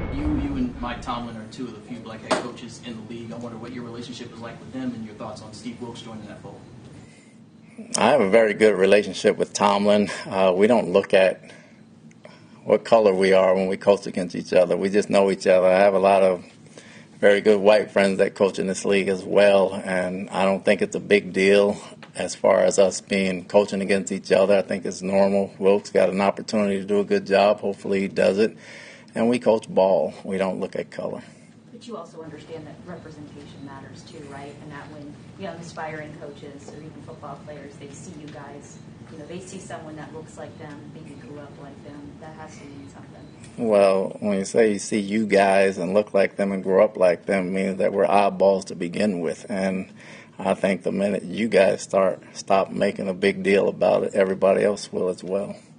You and Mike Tomlin are two of the few black head coaches in the league. I wonder what your relationship is like with them and your thoughts on Steve Wilks joining that fold. I have a very good relationship with Tomlin. We don't look at what color we are when we coach against each other. We just know each other. I have a lot of very good white friends that coach in this league as well, and I don't think it's a big deal as far as us being coaching against each other. I think it's normal. Wilks got an opportunity to do a good job. Hopefully he does it. And we coach ball. We don't look at color. But you also understand that representation matters too, right? And that when young aspiring coaches or even football players, they see you guys, they see someone that looks like them, maybe grew up like them, that has to mean something. Well, when you say you see you guys and look like them and grow up like them, it means that we're oddballs to begin with. And I think the minute you guys stop making a big deal about it, everybody else will as well.